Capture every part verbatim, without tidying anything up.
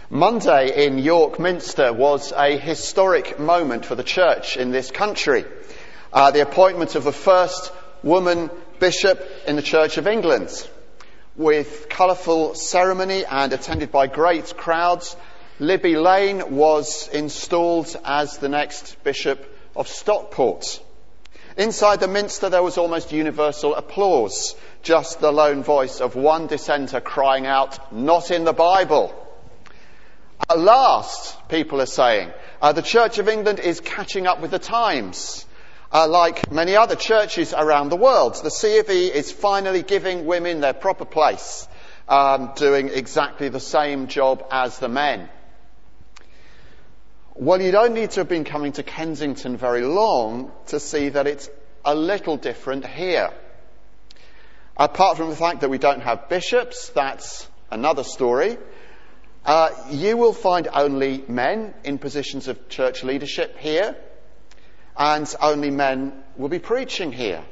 Monday in York Minster was a historic moment for the church in this country. Uh, the appointment of the first woman bishop in the Church of England. With colourful ceremony and attended by great crowds, Libby Lane was installed as the next Bishop of Stockport. Inside the Minster there was almost universal applause, just the lone voice of one dissenter crying out, "Not in the Bible." At last, people are saying, uh, the Church of England is catching up with the times. Uh, like many other churches around the world, the C of E is finally giving women their proper place, um, doing exactly the same job as the men. Well, you don't need to have been coming to Kensington very long to see that it's a little different here. Apart from the fact that we don't have bishops, that's another story. Uh, you will find only men in positions of church leadership here, and only men will be preaching here.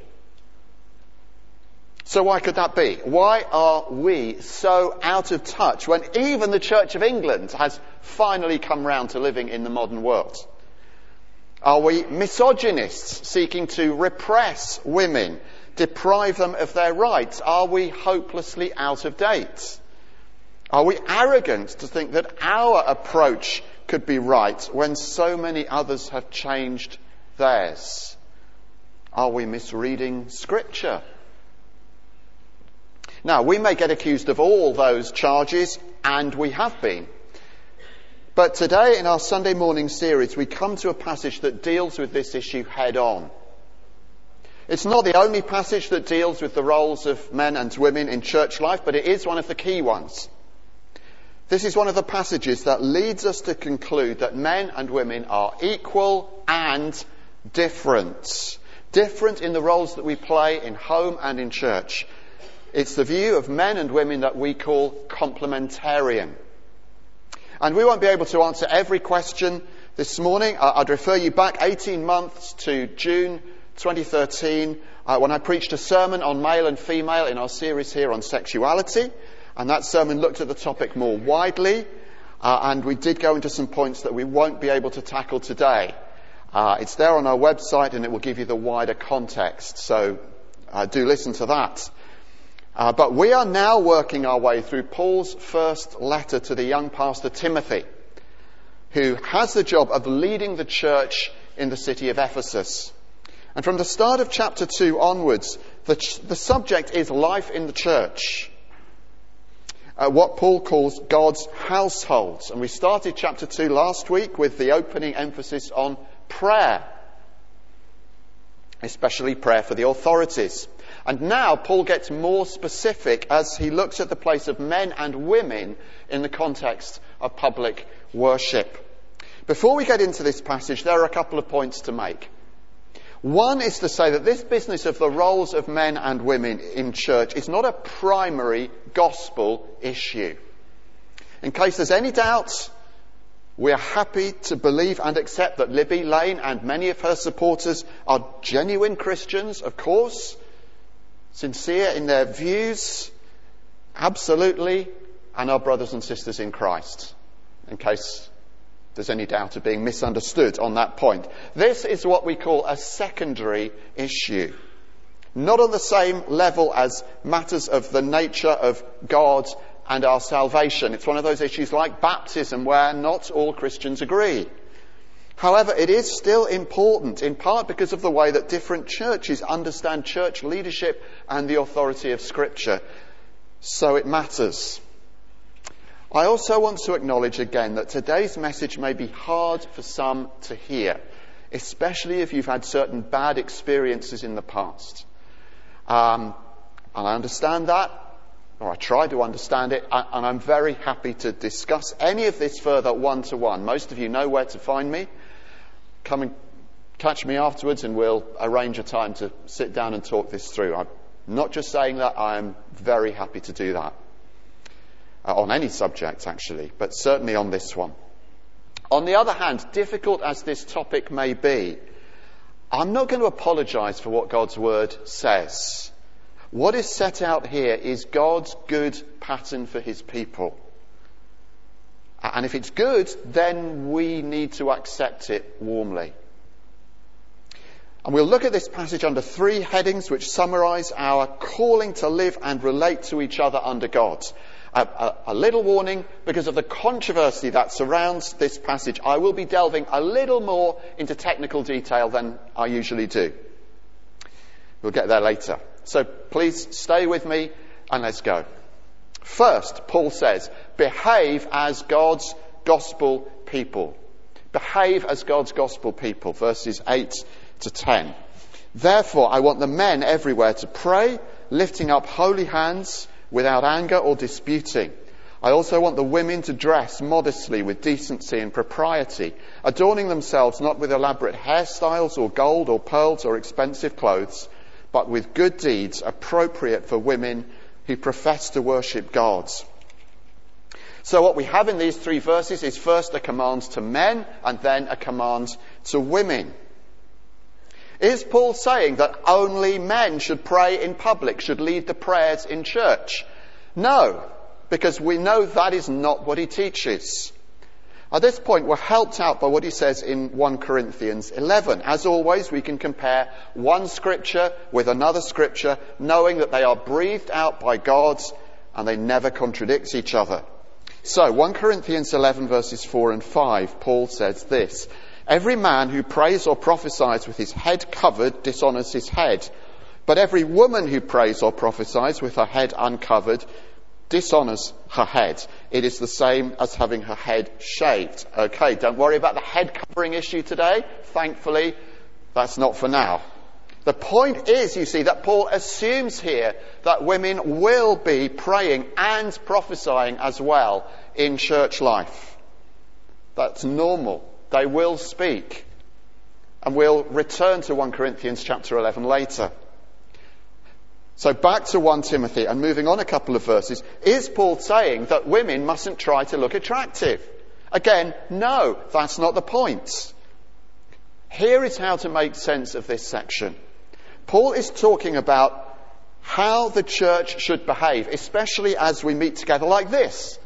So why could that be? Why are we so out of touch when even the Church of England has finally come round to living in the modern world? Are we misogynists seeking to repress women, deprive them of their rights? Are we hopelessly out of date? Are we arrogant to think that our approach could be right when so many others have changed theirs? Are we misreading Scripture? Now, we may get accused of all those charges, and we have been. But today in our Sunday morning series, we come to a passage that deals with this issue head on. It's not the only passage that deals with the roles of men and women in church life, but it is one of the key ones. This is one of the passages that leads us to conclude that men and women are equal and different. Different in the roles that we play in home and in church. It's the view of men and women that we call complementarian. And we won't be able to answer every question this morning. I'd refer you back eighteen months to June twenty thirteen, uh, when I preached a sermon on male and female in our series here on sexuality. And that sermon looked at the topic more widely, uh, and we did go into some points that we won't be able to tackle today. Uh, it's there on our website, and it will give you the wider context, so uh, do listen to that. Uh, but we are now working our way through Paul's first letter to the young pastor Timothy, who has the job of leading the church in the city of Ephesus. And from the start of chapter two onwards, the, ch- the subject is life in the church. Uh, what Paul calls God's household. And we started chapter two last week with the opening emphasis on prayer, especially prayer for the authorities. And now Paul gets more specific as he looks at the place of men and women in the context of public worship. Before we get into this passage, there are a couple of points to make. One is to say that this business of the roles of men and women in church is not a primary gospel issue. In case there's any doubt, we are happy to believe and accept that Libby Lane and many of her supporters are genuine Christians, of course, sincere in their views, absolutely, and are brothers and sisters in Christ, in case there's any doubt of being misunderstood on that point. This is what we call a secondary issue. Not on the same level as matters of the nature of God and our salvation. It's one of those issues like baptism where not all Christians agree. However, it is still important, in part because of the way that different churches understand church leadership and the authority of Scripture. So it matters. I also want to acknowledge again that today's message may be hard for some to hear, especially if you've had certain bad experiences in the past. Um, and I understand that, or I try to understand it, and I'm very happy to discuss any of this further one-to-one. Most of you know where to find me. Come and catch me afterwards and we'll arrange a time to sit down and talk this through. I'm not just saying that, I'm very happy to do that. Uh, on any subject, actually, but certainly on this one. On the other hand, difficult as this topic may be, I'm not going to apologise for what God's Word says. What is set out here is God's good pattern for his people. And if it's good, then we need to accept it warmly. And we'll look at this passage under three headings which summarize our calling to live and relate to each other under God. A, a, a little warning, because of the controversy that surrounds this passage, I will be delving a little more into technical detail than I usually do. We'll get there later. So please stay with me and let's go. First, Paul says, behave as God's gospel people. Behave as God's gospel people, verses eight to ten. Therefore, I want the men everywhere to pray, lifting up holy hands without anger or disputing. I also want the women to dress modestly with decency and propriety, adorning themselves not with elaborate hairstyles or gold or pearls or expensive clothes, but with good deeds appropriate for women who profess to worship God. So what we have in these three verses is first a command to men and then a command to women. Is Paul saying that only men should pray in public, should lead the prayers in church? No, because we know that is not what he teaches. At this point, we're helped out by what he says in First Corinthians eleven. As always, we can compare one scripture with another scripture, knowing that they are breathed out by God and they never contradict each other. So, First Corinthians eleven verses four and five, Paul says this: every man who prays or prophesies with his head covered dishonours his head. But every woman who prays or prophesies with her head uncovered dishonours her head. It is the same as having her head shaved. Okay, don't worry about the head covering issue today. Thankfully, that's not for now. The point is, you see, that Paul assumes here that women will be praying and prophesying as well in church life. That's normal. They will speak. And we'll return to First Corinthians chapter eleven later. So back to First Timothy and moving on a couple of verses. Is Paul saying that women mustn't try to look attractive? Again, no, that's not the point. Here is how to make sense of this section. Paul is talking about how the church should behave, especially as we meet together like this.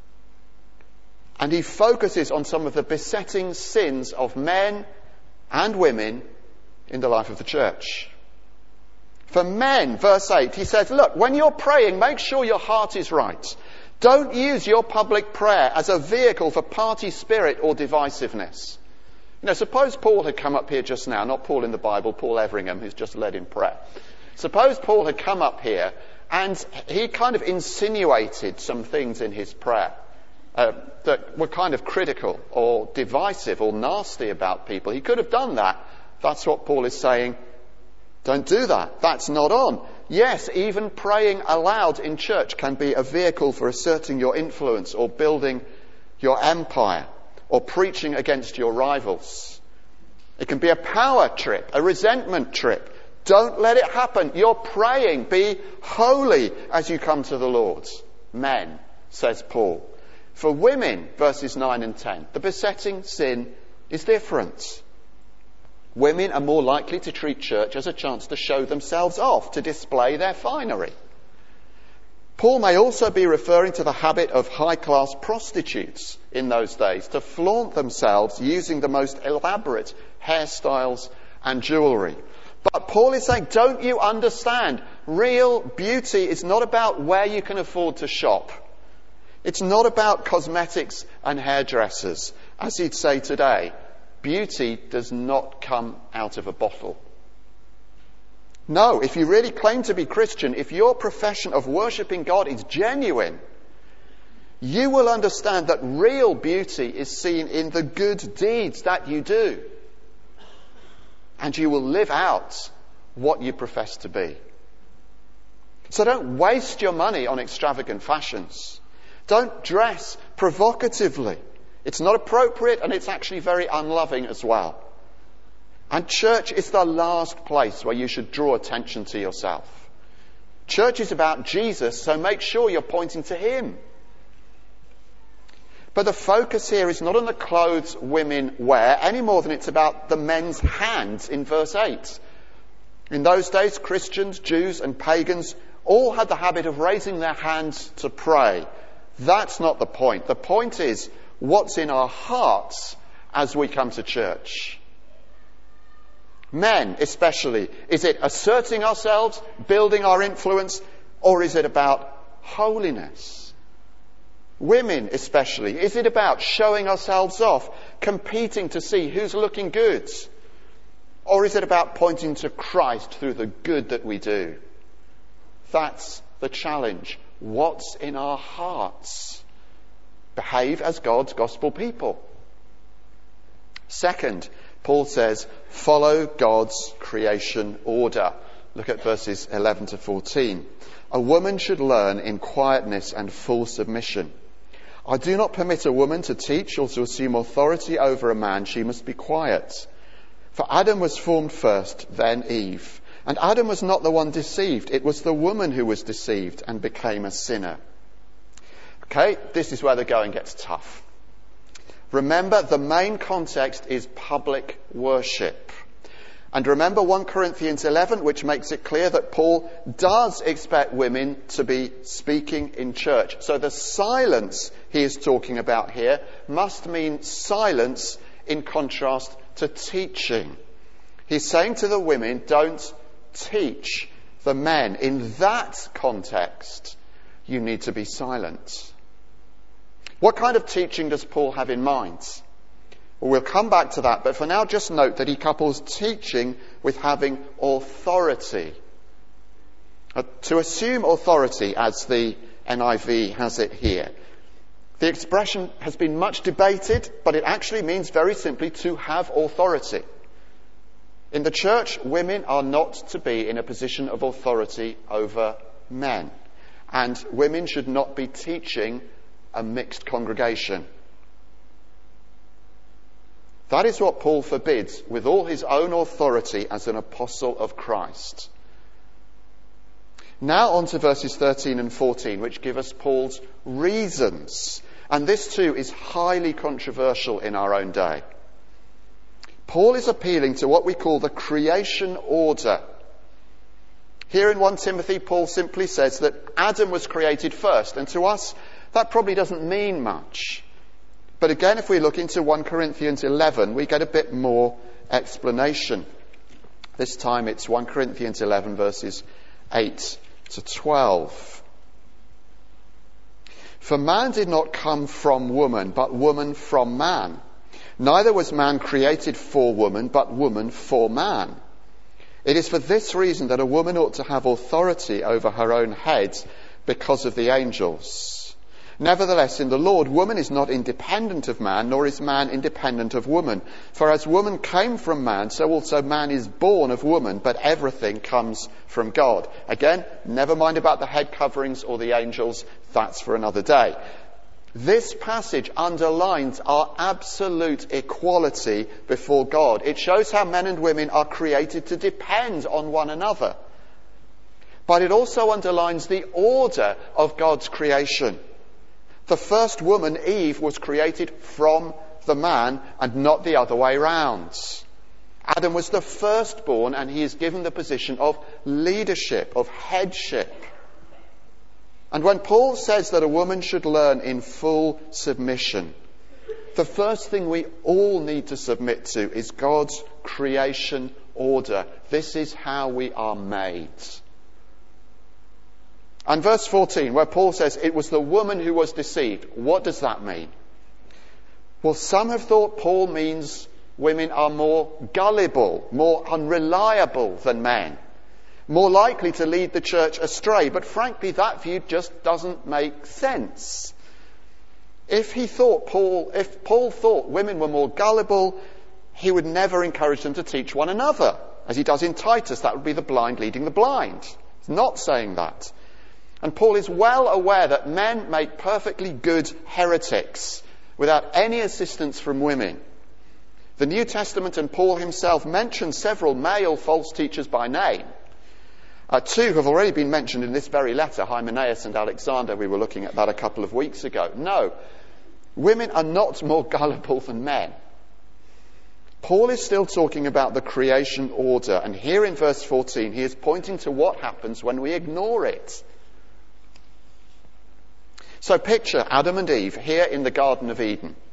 And he focuses on some of the besetting sins of men and women in the life of the church. For men, verse eight, he says, look, when you're praying, make sure your heart is right. Don't use your public prayer as a vehicle for party spirit or divisiveness. You know, suppose Paul had come up here just now, not Paul in the Bible, Paul Everingham, who's just led in prayer. Suppose Paul had come up here and he kind of insinuated some things in his prayer uh, that were kind of critical or divisive or nasty about people. He could have done that. That's what Paul is saying. Don't do that. That's not on. Yes, even praying aloud in church can be a vehicle for asserting your influence or building your empire or preaching against your rivals. It can be a power trip, a resentment trip. Don't let it happen. You're praying. Be holy as you come to the Lord. Men, says Paul. For women, verses nine and ten, the besetting sin is different. Women are more likely to treat church as a chance to show themselves off, to display their finery. Paul may also be referring to the habit of high-class prostitutes in those days to flaunt themselves using the most elaborate hairstyles and jewellery. But Paul is saying, don't you understand? Real beauty is not about where you can afford to shop. It's not about cosmetics and hairdressers. As he'd say today, beauty does not come out of a bottle. No, if you really claim to be Christian, if your profession of worshipping God is genuine, you will understand that real beauty is seen in the good deeds that you do. And you will live out what you profess to be. So don't waste your money on extravagant fashions. Don't dress provocatively. It's not appropriate and it's actually very unloving as well. And church is the last place where you should draw attention to yourself. Church is about Jesus, so make sure you're pointing to him. But the focus here is not on the clothes women wear any more than it's about the men's hands in verse eight. In those days, Christians, Jews and pagans all had the habit of raising their hands to pray. That's not the point. The point is, what's in our hearts as we come to church. Men especially, is it asserting ourselves, building our influence, or is it about holiness? Women especially, is it about showing ourselves off, competing to see who's looking good? Or is it about pointing to Christ through the good that we do? That's the challenge. What's in our hearts? Behave as God's gospel people. Second, Paul says, follow God's creation order. Look at verses eleven to fourteen. A woman should learn in quietness and full submission. I do not permit a woman to teach or to assume authority over a man. She must be quiet. For Adam was formed first, then Eve. And Adam was not the one deceived. It was the woman who was deceived and became a sinner. Okay, this is where the going gets tough. Remember, the main context is public worship. And remember First Corinthians eleven, which makes it clear that Paul does expect women to be speaking in church. So the silence he is talking about here must mean silence in contrast to teaching. He's saying to the women, don't teach the men. In that context, you need to be silent. What kind of teaching does Paul have in mind? Well, we'll come back to that, but for now just note that he couples teaching with having authority. Uh, to assume authority, as the N I V has it here, the expression has been much debated, but it actually means very simply to have authority. In the church, women are not to be in a position of authority over men, and women should not be teaching a mixed congregation. That is what Paul forbids with all his own authority as an apostle of Christ. Now on to verses thirteen and fourteen, which give us Paul's reasons. And this too is highly controversial in our own day. Paul is appealing to what we call the creation order. Here in First Timothy, Paul simply says that Adam was created first, and to us that probably doesn't mean much. But again, if we look into First Corinthians eleven, we get a bit more explanation. This time it's First Corinthians eleven verses eight to twelve. For man did not come from woman, but woman from man. Neither was man created for woman, but woman for man. It is for this reason that a woman ought to have authority over her own head because of the angels. Nevertheless, in the Lord, woman is not independent of man, nor is man independent of woman. For as woman came from man, so also man is born of woman, but everything comes from God. Again, never mind about the head coverings or the angels, that's for another day. This passage underlines our absolute equality before God. It shows how men and women are created to depend on one another. But it also underlines the order of God's creation. The first woman, Eve, was created from the man and not the other way round. Adam was the firstborn and he is given the position of leadership, of headship. And when Paul says that a woman should learn in full submission, the first thing we all need to submit to is God's creation order. This is how we are made. And verse fourteen, where Paul says it was the woman who was deceived. What does that mean? Well, some have thought Paul means women are more gullible, more unreliable than men, more likely to lead the church astray. But frankly, that view just doesn't make sense. If he thought Paul, if Paul thought women were more gullible, he would never encourage them to teach one another. As he does in Titus, that would be the blind leading the blind. He's not saying that. And Paul is well aware that men make perfectly good heretics without any assistance from women. The New Testament and Paul himself mention several male false teachers by name. Uh, two have already been mentioned in this very letter, Hymenaeus and Alexander. We were looking at that a couple of weeks ago. No, women are not more gullible than men. Paul is still talking about the creation order, and here in verse fourteen he is pointing to what happens when we ignore it. So picture Adam and Eve here in the Garden of Eden.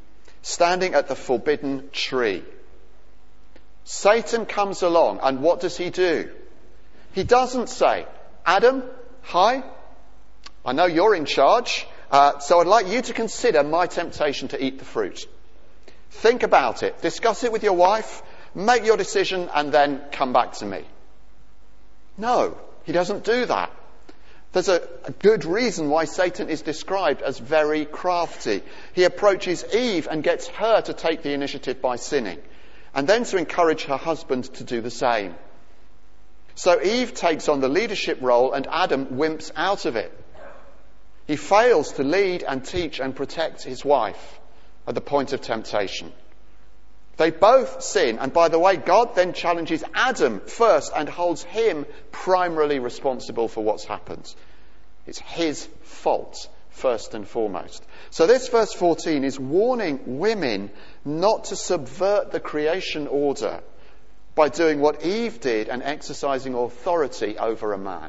standing at the forbidden tree. Satan comes along, and what does he do? He doesn't say, Adam, hi, I know you're in charge, uh, so I'd like you to consider my temptation to eat the fruit. Think about it, discuss it with your wife, make your decision, and then come back to me. No, he doesn't do that. There's a, a good reason why Satan is described as very crafty. He approaches Eve and gets her to take the initiative by sinning, and then to encourage her husband to do the same. So Eve takes on the leadership role and Adam wimps out of it. He fails to lead and teach and protect his wife at the point of temptation. They both sin, and by the way, God then challenges Adam first and holds him primarily responsible for what's happened. It's his fault, first and foremost. So this verse fourteen is warning women not to subvert the creation order by doing what Eve did and exercising authority over a man.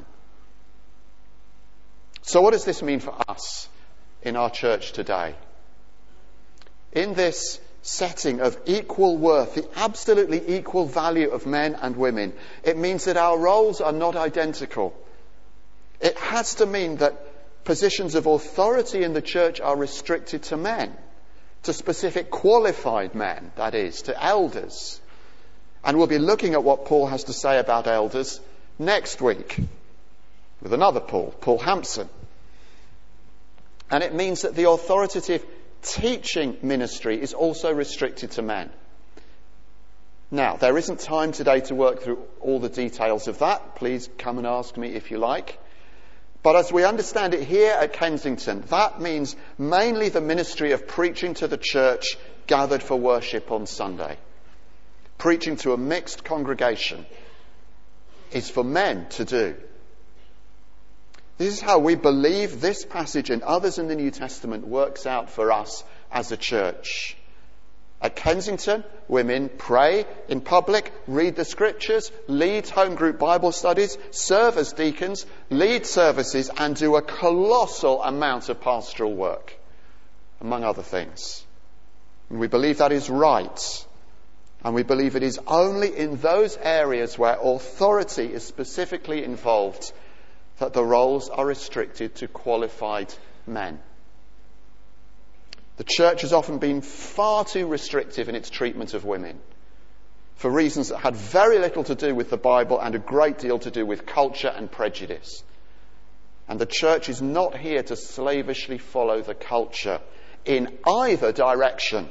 So what does this mean for us in our church today? In this setting of equal worth, the absolutely equal value of men and women, it means that our roles are not identical. It has to mean that positions of authority in the church are restricted to men, to specific qualified men, that is, to elders. And we'll be looking at what Paul has to say about elders next week with another Paul, Paul Hampson. And it means that the authoritative teaching ministry is also restricted to men. Now, there isn't time today to work through all the details of that. Please come and ask me if you like. But as we understand it here at Kensington, that means mainly the ministry of preaching to the church gathered for worship on Sunday. Preaching to a mixed congregation is for men to do. This is how we believe this passage and others in the New Testament works out for us as a church. At Kensington, women pray in public, read the scriptures, lead home group Bible studies, serve as deacons, lead services, and do a colossal amount of pastoral work, among other things. And we believe that is right. And we believe it is only in those areas where authority is specifically involved that the roles are restricted to qualified men. The church has often been far too restrictive in its treatment of women for reasons that had very little to do with the Bible and a great deal to do with culture and prejudice. And the church is not here to slavishly follow the culture in either direction.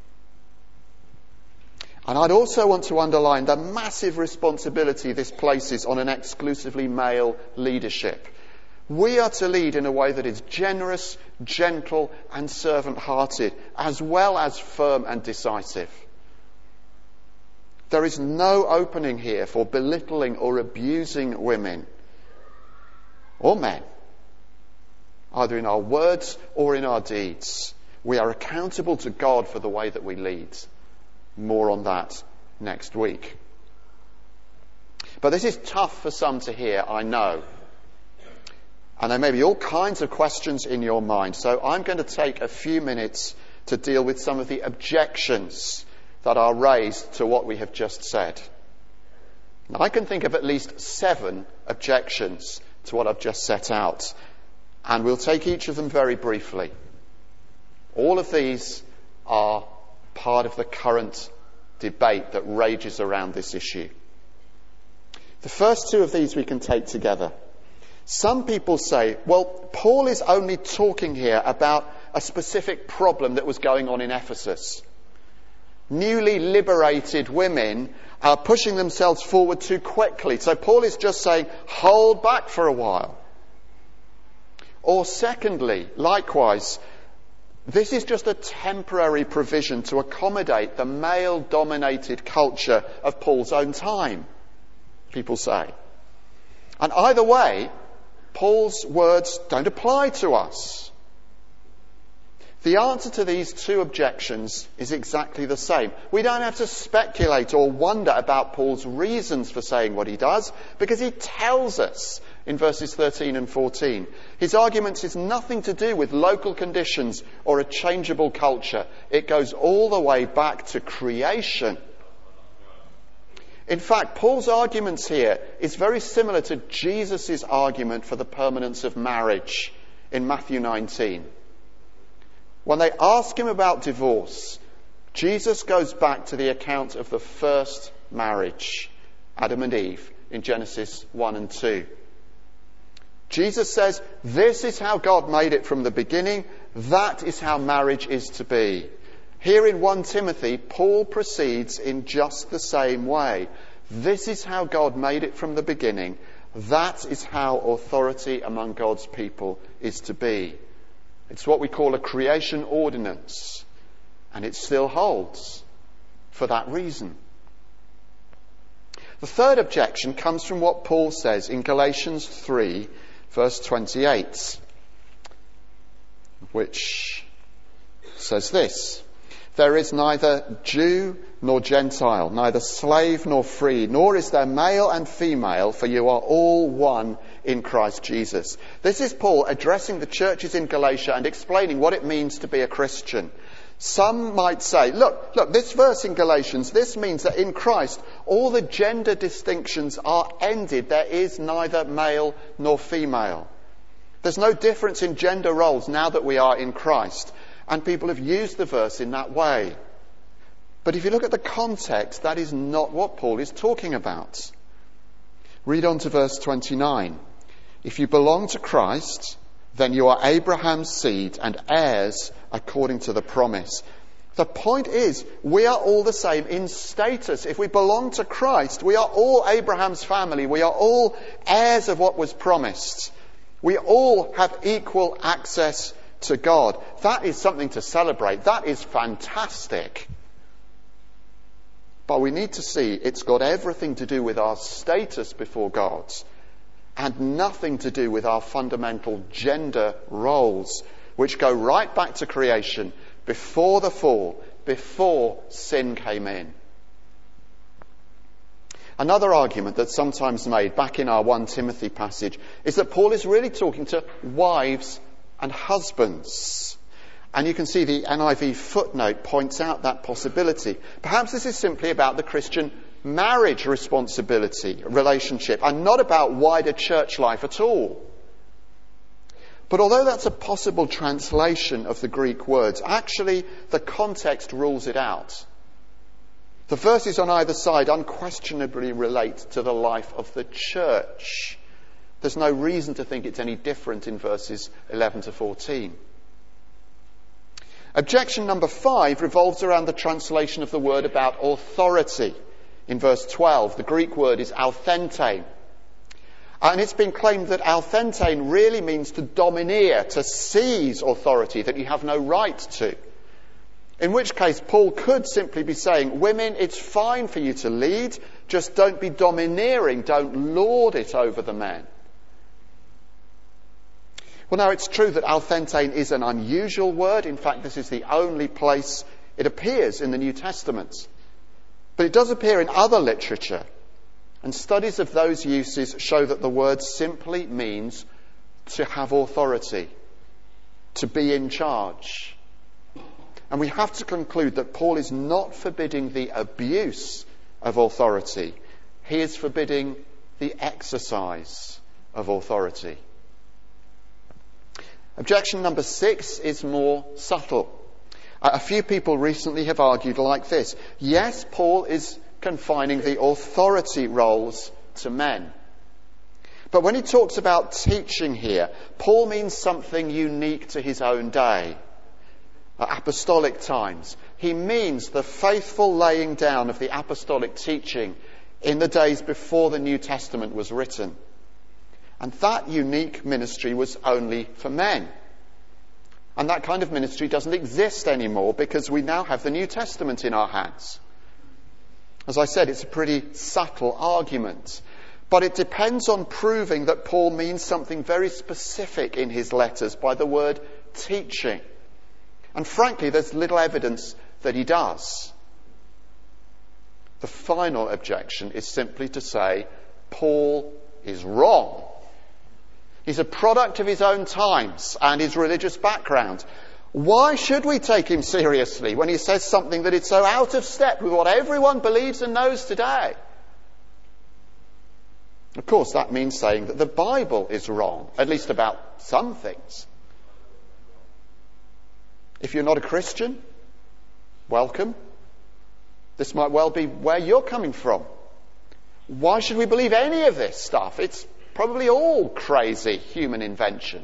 And I'd also want to underline the massive responsibility this places on an exclusively male leadership. We are to lead in a way that is generous, gentle, and servant-hearted, as well as firm and decisive. There is no opening here for belittling or abusing women or men, either in our words or in our deeds. We are accountable to God for the way that we lead. More on that next week. But this is tough for some to hear, I know. And there may be all kinds of questions in your mind. So I'm going to take a few minutes to deal with some of the objections that are raised to what we have just said. Now, I can think of at least seven objections to what I've just set out. And we'll take each of them very briefly. All of these are part of the current debate that rages around this issue. The first two of these we can take together. Some people say, well, Paul is only talking here about a specific problem that was going on in Ephesus. Newly liberated women are pushing themselves forward too quickly. So Paul is just saying, hold back for a while. Or secondly, likewise, this is just a temporary provision to accommodate the male-dominated culture of Paul's own time, people say. And either way, Paul's words don't apply to us. The answer to these two objections is exactly the same. We don't have to speculate or wonder about Paul's reasons for saying what he does, because he tells us in verses thirteen and fourteen. His argument is nothing to do with local conditions or a changeable culture. It goes all the way back to creation. In fact, Paul's arguments here is very similar to Jesus' argument for the permanence of marriage in Matthew nineteen. When they ask him about divorce, Jesus goes back to the account of the first marriage, Adam and Eve, in Genesis one and two. Jesus says, this is how God made it from the beginning. That is how marriage is to be. Here in First Timothy, Paul proceeds in just the same way. This is how God made it from the beginning. That is how authority among God's people is to be. It's what we call a creation ordinance. And it still holds for that reason. The third objection comes from what Paul says in Galatians three, verse twenty-eight, which says this: there is neither Jew nor Gentile, neither slave nor free, nor is there male and female, for you are all one in Christ Jesus. This is Paul addressing the churches in Galatia and explaining what it means to be a Christian. Some might say, look, look, this verse in Galatians, this means that in Christ, all the gender distinctions are ended. There is neither male nor female. There's no difference in gender roles now that we are in Christ. And people have used the verse in that way. But if you look at the context, that is not what Paul is talking about. Read on to verse twenty-nine. If you belong to Christ, then you are Abraham's seed and heirs according to the promise. The point is, we are all the same in status. If we belong to Christ, we are all Abraham's family. We are all heirs of what was promised. We all have equal access to God. That is something to celebrate. That is fantastic. But we need to see it's got everything to do with our status before God and nothing to do with our fundamental gender roles, which go right back to creation, before the fall, before sin came in. Another argument that's sometimes made back in our First Timothy passage is that Paul is really talking to wives and husbands. And you can see the N I V footnote points out that possibility. Perhaps this is simply about the Christian marriage responsibility, relationship, and not about wider church life at all. But although that's a possible translation of the Greek words, actually the context rules it out. The verses on either side unquestionably relate to the life of the church. There's no reason to think it's any different in verses eleven to fourteen. Objection number five revolves around the translation of the word about authority. In verse twelve, the Greek word is authente. And it's been claimed that authente really means to domineer, to seize authority that you have no right to. In which case, Paul could simply be saying, women, it's fine for you to lead, just don't be domineering, don't lord it over the men. Well, now, it's true that authente is an unusual word. In fact, this is the only place it appears in the New Testament. But it does appear in other literature. And studies of those uses show that the word simply means to have authority, to be in charge. And we have to conclude that Paul is not forbidding the abuse of authority. He is forbidding the exercise of authority. Objection number six is more subtle. A few people recently have argued like this. Yes, Paul is confining the authority roles to men. But when he talks about teaching here, Paul means something unique to his own day, apostolic times. He means the faithful laying down of the apostolic teaching in the days before the New Testament was written. And that unique ministry was only for men. And that kind of ministry doesn't exist anymore because we now have the New Testament in our hands. As I said, it's a pretty subtle argument. But it depends on proving that Paul means something very specific in his letters by the word teaching. And frankly, there's little evidence that he does. The final objection is simply to say, Paul is wrong. He's a product of his own times and his religious background. Why should we take him seriously when he says something that is so out of step with what everyone believes and knows today? Of course, that means saying that the Bible is wrong, at least about some things. If you're not a Christian, welcome. This might well be where you're coming from. Why should we believe any of this stuff? It's probably all crazy human invention.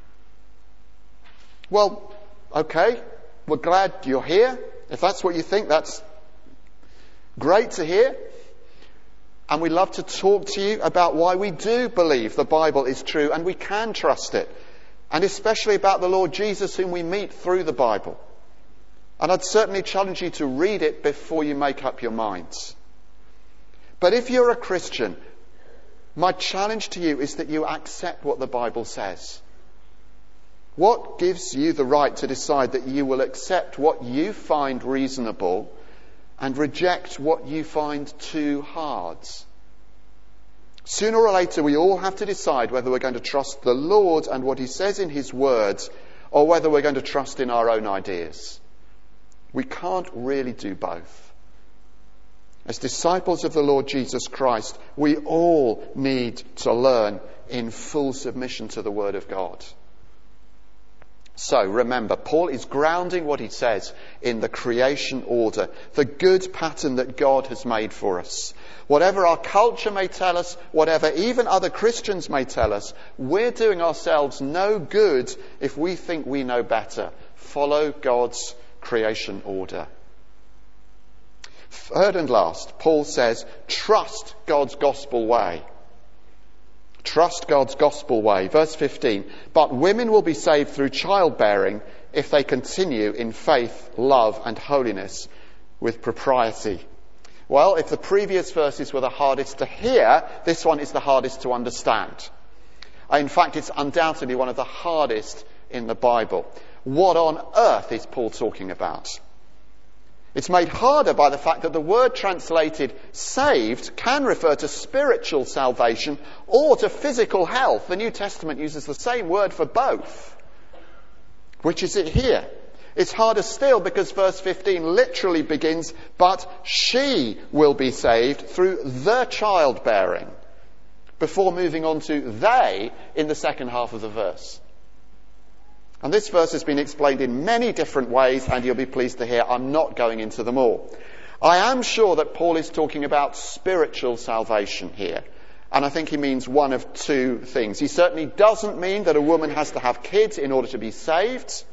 Well, okay, we're glad you're here. If that's what you think, that's great to hear. And we'd love to talk to you about why we do believe the Bible is true and we can trust it. And especially about the Lord Jesus whom we meet through the Bible. And I'd certainly challenge you to read it before you make up your minds. But if you're a Christian, my challenge to you is that you accept what the Bible says. What gives you the right to decide that you will accept what you find reasonable and reject what you find too hard? Sooner or later, we all have to decide whether we're going to trust the Lord and what he says in his words, or whether we're going to trust in our own ideas. We can't really do both. As disciples of the Lord Jesus Christ, we all need to learn in full submission to the Word of God. So remember, Paul is grounding what he says in the creation order, the good pattern that God has made for us. Whatever our culture may tell us, whatever even other Christians may tell us, we're doing ourselves no good if we think we know better. Follow God's creation order. Third and last, Paul says, trust God's gospel way. Trust God's gospel way. Verse fifteen, but women will be saved through childbearing if they continue in faith, love and holiness with propriety. Well, if the previous verses were the hardest to hear, this one is the hardest to understand. In fact, it's undoubtedly one of the hardest in the Bible. What on earth is Paul talking about? It's made harder by the fact that the word translated saved can refer to spiritual salvation or to physical health. The New Testament uses the same word for both. Which is it here? It's harder still because verse fifteen literally begins, but she will be saved through the childbearing, before moving on to they in the second half of the verse. And this verse has been explained in many different ways, and you'll be pleased to hear I'm not going into them all. I am sure that Paul is talking about spiritual salvation here. And I think he means one of two things. He certainly doesn't mean that a woman has to have kids in order to be saved.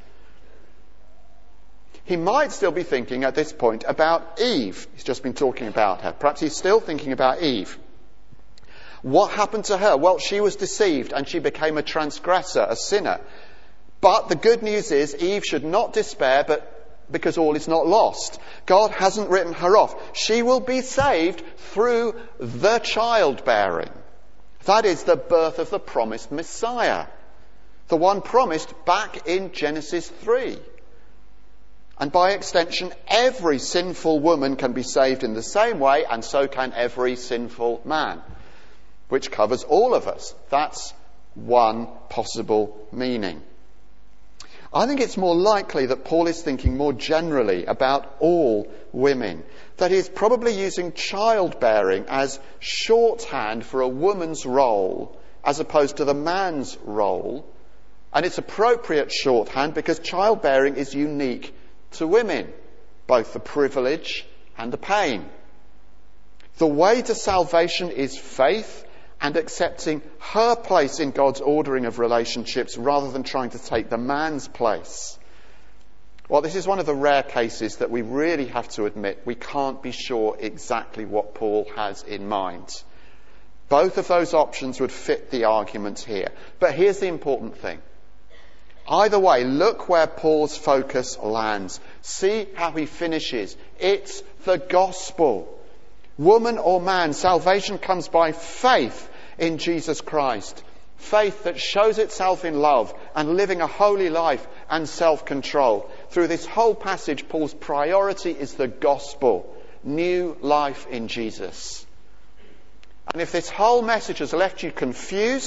He might still be thinking at this point about Eve. He's just been talking about her. Perhaps he's still thinking about Eve. What happened to her? Well, she was deceived and she became a transgressor, a sinner. But the good news is Eve should not despair, but because all is not lost. God hasn't written her off. She will be saved through the childbearing. That is the birth of the promised Messiah. The one promised back in Genesis three. And by extension, every sinful woman can be saved in the same way, and so can every sinful man. Which covers all of us. That's one possible meaning. I think it's more likely that Paul is thinking more generally about all women. That is, probably using childbearing as shorthand for a woman's role as opposed to the man's role. And it's appropriate shorthand because childbearing is unique to women, both the privilege and the pain. The way to salvation is faith and accepting her place in God's ordering of relationships rather than trying to take the man's place. Well, this is one of the rare cases that we really have to admit we can't be sure exactly what Paul has in mind. Both of those options would fit the argument here. But here's the important thing. Either way, look where Paul's focus lands. See how he finishes. It's the gospel. Woman or man, salvation comes by faith in Jesus Christ. Faith that shows itself in love and living a holy life and self-control. Through this whole passage, Paul's priority is the gospel. New life in Jesus. And if this whole message has left you confused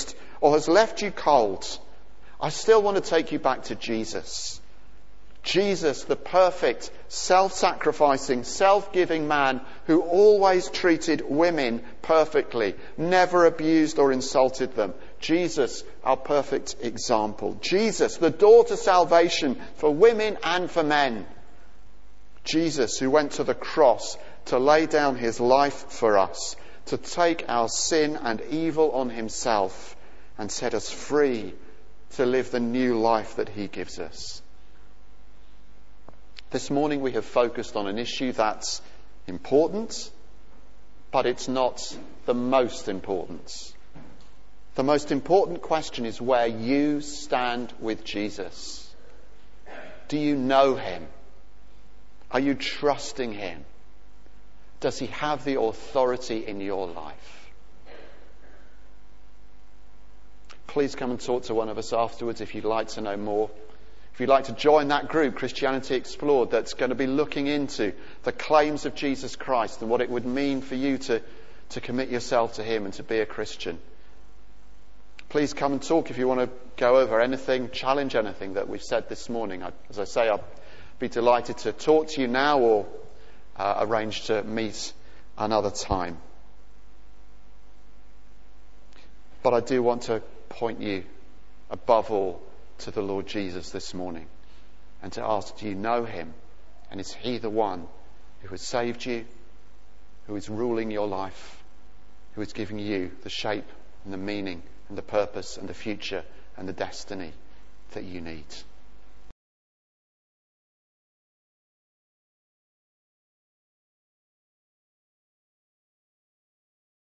or has left you cold, I still want to take you back to Jesus. Jesus, the perfect, self-sacrificing, self-giving man who always treated women perfectly, never abused or insulted them. Jesus, our perfect example. Jesus, the door to salvation for women and for men. Jesus, who went to the cross to lay down his life for us, to take our sin and evil on himself and set us free to live the new life that he gives us. This morning we have focused on an issue that's important, but it's not the most important. The most important question is where you stand with Jesus. Do you know him? Are you trusting him? Does he have the authority in your life? Please come and talk to one of us afterwards if you'd like to know more. If you'd like to join that group, Christianity Explored, that's going to be looking into the claims of Jesus Christ and what it would mean for you to, to commit yourself to him and to be a Christian. Please come and talk if you want to go over anything, challenge anything that we've said this morning. I, as I say, I'll be delighted to talk to you now or uh, arrange to meet another time. But I do want to point you, above all, to the Lord Jesus this morning and to ask, do you know him? And is he the one who has saved you, who is ruling your life, who is giving you the shape and the meaning and the purpose and the future and the destiny that you need?